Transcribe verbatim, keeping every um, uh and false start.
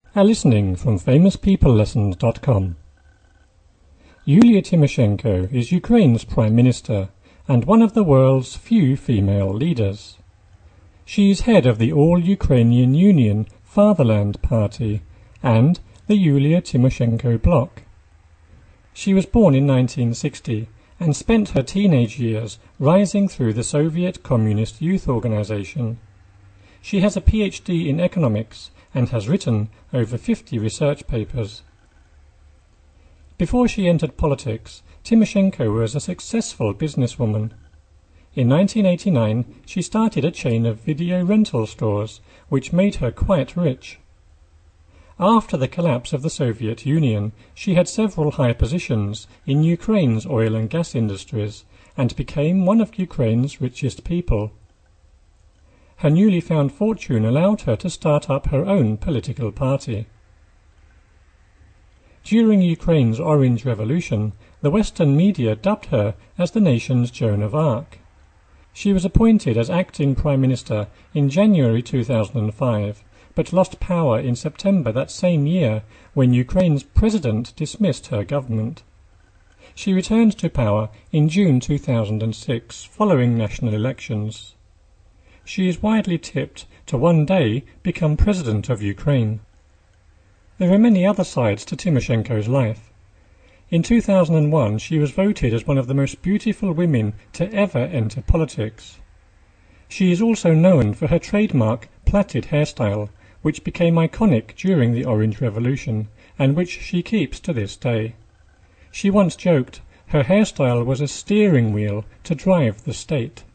are listening from famous people lessons dot com. Yulia Tymoshenko is Ukraine's Prime Minister and one of the world's few female leaders. She is head of the All-Ukrainian Union Fatherland Party and the Yulia Tymoshenko Bloc. She was born in nineteen sixty and spent her teenage years rising through the Soviet Communist Youth Organization. She has a P H D in economics and has written over fifty research papers. Before she entered politics, Tymoshenko was a successful businesswoman. In nineteen eighty-nine, she started a chain of video rental stores, which made her quite rich. After the collapse of the Soviet Union, she had several high positions in Ukraine's oil and gas industries and became one of Ukraine's richest people. Her newly found fortune allowed her to start up her own political party. During Ukraine's Orange Revolution, the Western media dubbed her as the nation's Joan of Arc. She was appointed as acting Prime Minister in January two thousand five, but lost power in September that same year when Ukraine's president dismissed her government. She returned to power in June two thousand six, following national elections. She is widely tipped to one day become President of Ukraine. There are many other sides to Tymoshenko's life. In two thousand one, she was voted as one of the most beautiful women to ever enter politics. She is also known for her trademark plaited hairstyle, which became iconic during the Orange Revolution, and which she keeps to this day. She once joked her hairstyle was a steering wheel to drive the state.